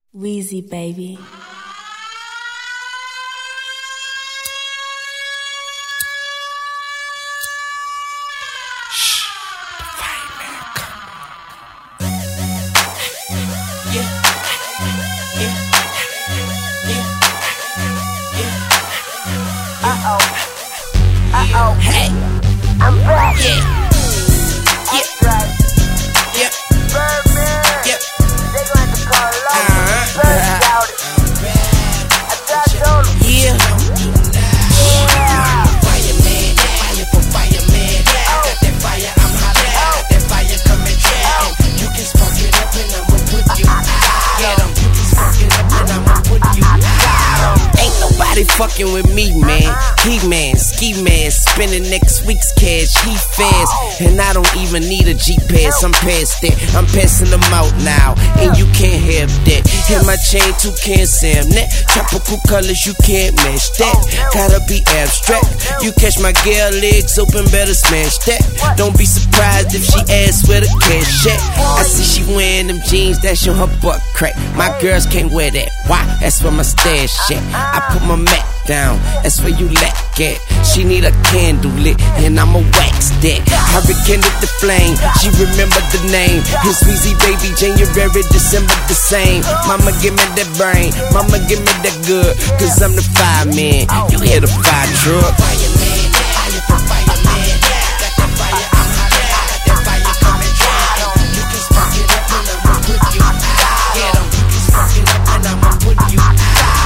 Weezy, baby. Shh, the fireman coming. Yeah. Hey, I'm back. yeah. That's right. Yep. Birdman. Yep. They gon' have to call it off. Bird shout it. I told him. Yeah. Yeah. Fireman, fire for fireman. I got that fire, I'm hot. I got that fire coming down. You can spark it up and I'ma put you out. Get 'em. You can spark it up and I'ma put you out. Ain't nobody fucking with me, man. He-man, ski-man, spending next week's cash. He fast, and I don't even need a G-Pass. I'm past that, I'm passing them out now, and you can't have that. Hit my chain, too can't Sam that. Tropical colors, you can't match that. Gotta be abstract. You catch my girl legs open, better smash that. Don't be surprised if she asks where the cash at. I see she wearing them jeans that show her butt crack. My girls can't wear that. Why? That's where my stash at. I put my mat down, that's where you lack at. She need a candle lit, and I'ma wax that. I rekindled the flame, she remembered the name. It's Weezy, baby, January, December the same. Mama give me that brain, mama give me that good, cause I'm the fireman, you hear the fire truck. Fireman, fire for fireman. Got that fire, I'm hot, I got that fire coming down. You can spark it up and I'ma put you out. Get 'em, you can spark it up and I'ma put you out.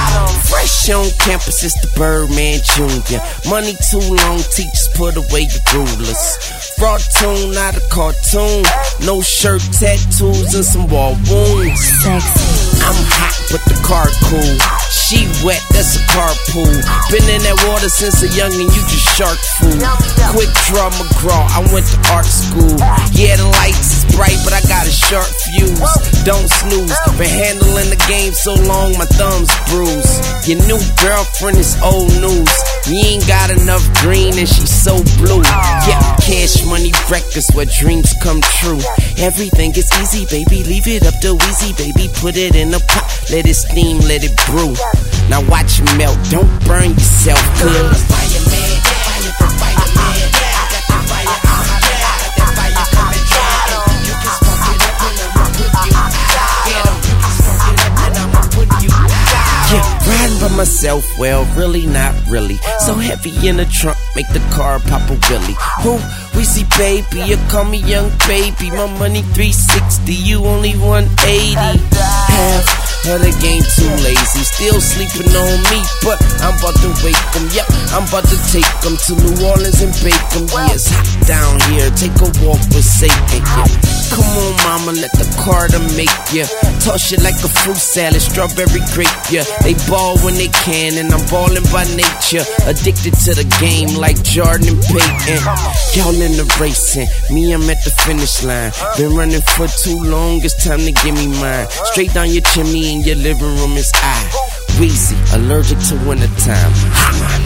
Fresh on campus, it's the Birdman Jr. Money too long, teachers put away your rulers. Fraud tune, not a cartoon. No shirt, tattoos, and some wall wounds. Sexy. I'm hot, but the car cool. She wet, that's a carpool. Been in that water since a youngin', you just shark food. Quick draw McGraw, I went to art school. Yeah, the lights is bright, but I got a sharp fuse. Don't snooze, been handling the game so long, my thumb's bruised. Your new girlfriend is old news. You ain't got enough green and she's so blue. Yeah, cash money records where dreams come true. Everything is easy, baby, leave it up to Weezy, baby. Put it in a pot, let it steam, let it brew. Now watch it melt, don't burn yourself, cuz fireman, fire for fireman. I got that fire, I'm hot, I got that fire coming down. You can spark it up and I'ma put you out. Get 'em, you can spark it up and I'ma put you out. Yeah, riding by myself, well, really not really. So heavy in the trunk, make the car pop a wheelie. Who? Weezy, baby, you call me young baby. My money 360, you only 180. Half of the game too lazy, still sleeping on me, but I'm about to wake them. Yep, I'm about to take them to New Orleans and bake them. Yeah, it's hot down here, take a walk with Satan. Yeah. Come on, mama, let the Carter make ya. Toss it like a fruit salad, strawberry grape, yeah. They ball when they can, and I'm balling by nature. Addicted to the game like Jordan and Peyton. Y'all in the racing, me, I'm at the finish line. Been running for too long, it's time to give me mine. Straight down your chimney in your living room is I, Weezy, allergic to wintertime.